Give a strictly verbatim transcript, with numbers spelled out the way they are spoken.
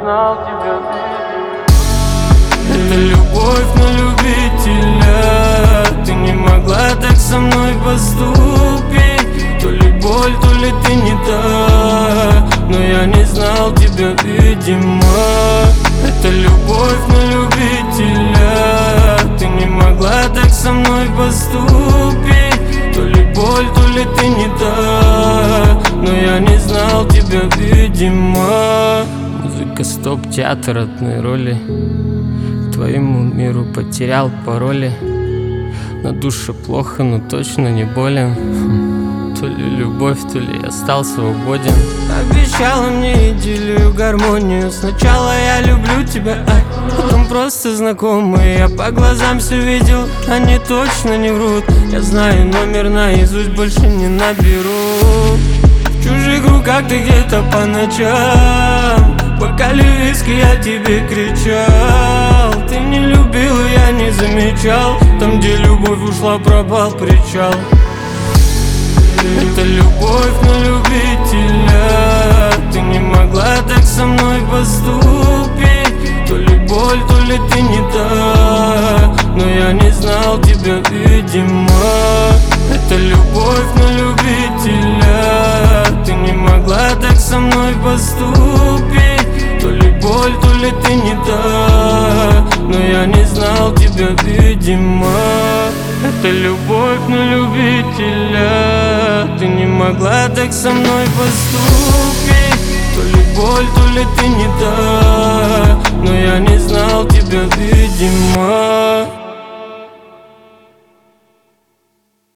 знал тебя, это любовь на любителя. Ты не могла так со мной поступить. То ли боль, то ли ты не та, но я не знал тебя, видимо. Это любовь на любителя. Ты не могла так со мной поступить. То ли боль, то ли ты не та, но я не знал тебя, видимо. Музыка стоп, театр одной роли. К твоему миру потерял пароли. На душе плохо, но точно не болен. То ли любовь, то ли я стал свободен. Обещала мне идиллию, гармонию. Сначала я люблю тебя, а потом просто знакомые. Я по глазам все видел, они точно не врут. Я знаю номер наизусть, больше не наберу. В чужих руках ты где-то по ночам. В бокале виски я тебе кричал. Ты не любил, и я не замечал. Там, где любовь ушла, пропал причал. Это любовь на любителя. Ты не могла так со мной поступить. То ли боль, то ли ты не та, но я не знал тебя, видимо. Это любовь на любителя. Ты не могла так со мной поступить. То ли боль, то ли ты не та, но я не знал тебя, видимо. Это любовь на любителя. Ты не могла так со мной поступить. То ли боль, то ли ты не та, но я не знал тебя, видимо.